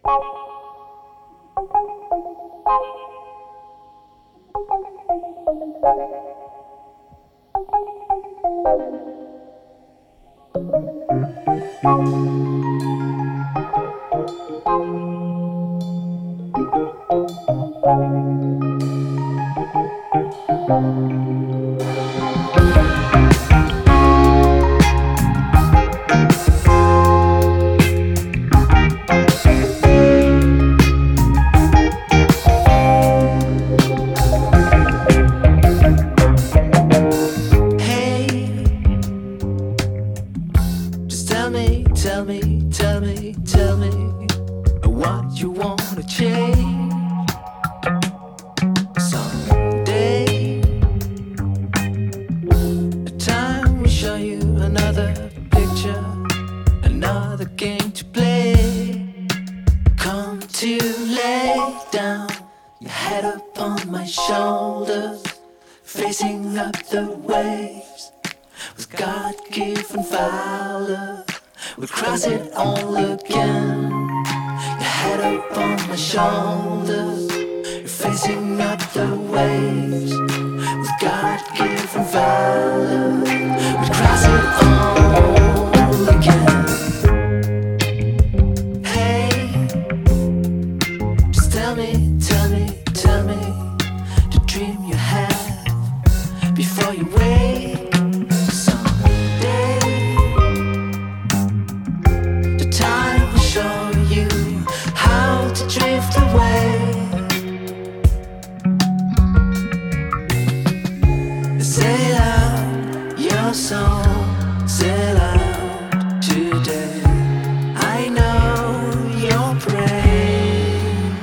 Tell me what you want to change someday. Time will show you another picture, another game to play. Come to lay down your head upon my shoulders, facing up the waves with God-given valor. We'll cross it all again. Your head up on my shoulders, you're facing up the waves with God-given valor. We'll cross it all again. Hey, just tell me the dream you have before you wake. Drift away. Sail out your soul, sail out today. I know you're praying.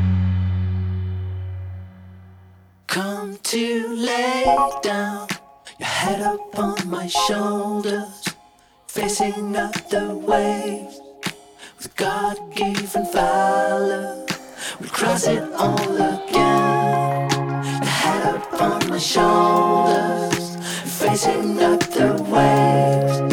Come to lay down your head upon my shoulders, facing up the waves with God-given valor. We'll cross it all again. Your head up on my shoulders, facing up the waves